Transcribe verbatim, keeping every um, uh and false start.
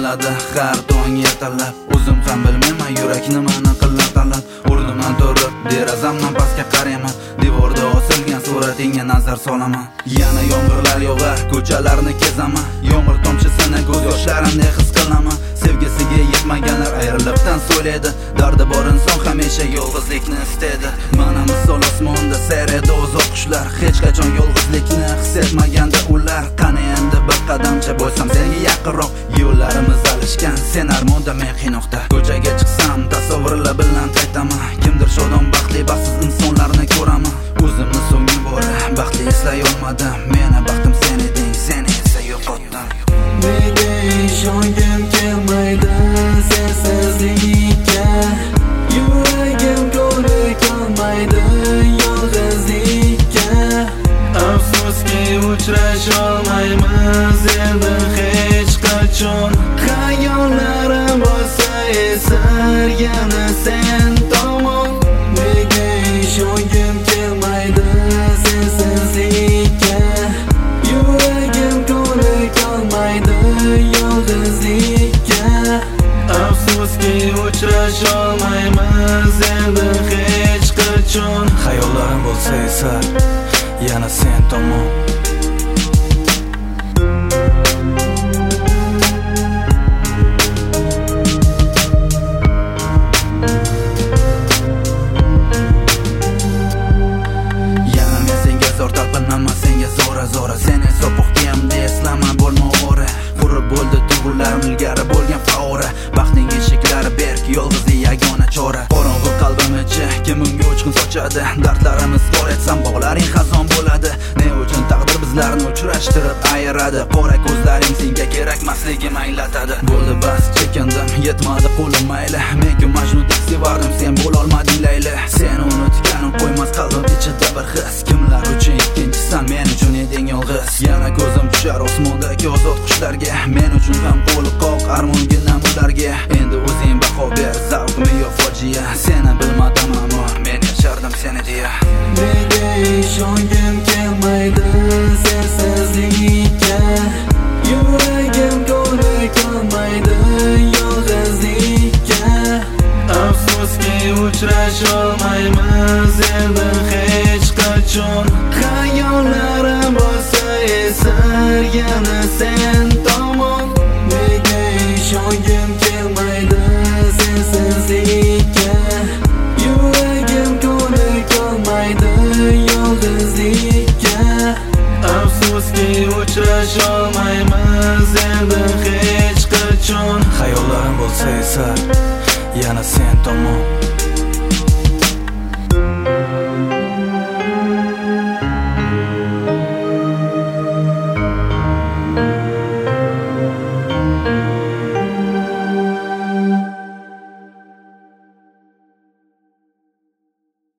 yig'ladi har tong ertalab. O'zim ham bilmayman yurak nimani qilar talab. O'rnimdan turib derazamdan pastga qarayman, devorda osilgan suratingga nazar solaman. Yana yomg'irlar yog'ar, ko'chalarni kezaman, yomg'ir tomchisini ko'z yoshlarimda his qilaman. Sevgisiga yetmaganlar ayrilibdan so'laydi, dardi bor inson hamisha yolg'izlikni istaydi. Mana misol osmonda sayraydi uzoq qushlar, hech qachon yolg'izlikni his etmaganda ular. Qani endi bir qadamcha bo'lsam senga yaqinroq, yo'llarimiz alishgan, sen armonda men qiynoqda. Ko'chaga chiqsam tasavvurlar bilan qaytaman, kimdir shodon baxtli baxtsiz insonlarni ko'raman. O'zimni so'nggi bora baxtli eslay olmadim, meni baxtim sen eding, seni esa yo'qotdim. Nega ishongim kelmaydi sensizlikka, yuragim ko'rik olmaydi yolg'izlikka. Afsuski uchrasha olmaymiz endi hech qachon. Xayollarim bo'lsa esar yana sen tomon. Nega ishongim kelmaydi sensizlikka, yuragim ko'rik olmaydi yolg'izlikka. Afsuski uchrasha olmaymiz endi hech qachon. Xayollarim bo'lsa esar yana sen tomon. Senga zora zora sen esa puxtiyamda eslama bo'lma o'ra. Qurib bo'ldi tuyg'ularim ilgari bo'lgan faora. Baxtning eshiklari berk, yolg'izlik yagona chora. Qorong'u qalbim ichi kim unga uchqun sochadi, dardlarimiz bor etsam bog'laring xazon bo'ladi. Ne uchun taqdir bizlarni uchrashtirib ayiradi, qora ko'zlaring senga kerakmasligim anglatadi. Bo'ldi bas chekindim, yetmadi qo'lim mayli, men-ku Majnundek sevardim, sen bo'lolmading Layli. Seni unutganim qo'ymas qalbim ichida bir his, kimlar uchun ikkinchisan, men uchun eding yolg'iz. Yana ko'zim tushar osmondagi ozod qushlarga, men uchun ham qo'li qoq armonginam ularga. Endi o'zing baho ber, zavqmi yo fojia, seni bilmadim ammo men yashardim seni deya. Nega ishongim kelmaydi sensizlikka, yuragim ko'rik olmaydi yolg'izlikka. Afsuski uchrasha olmaymiz endi hech qachon. Xayollarim bo'lsa esar yana sen tomon. Nega ishongim kelmaydi sensizlikka, yuragim ko'rik olmaydi yolg'izlikka. Afsuski uchrasha olmaymiz endi hech qachon. Xayollarim bo'lsa esar yana sen tomon.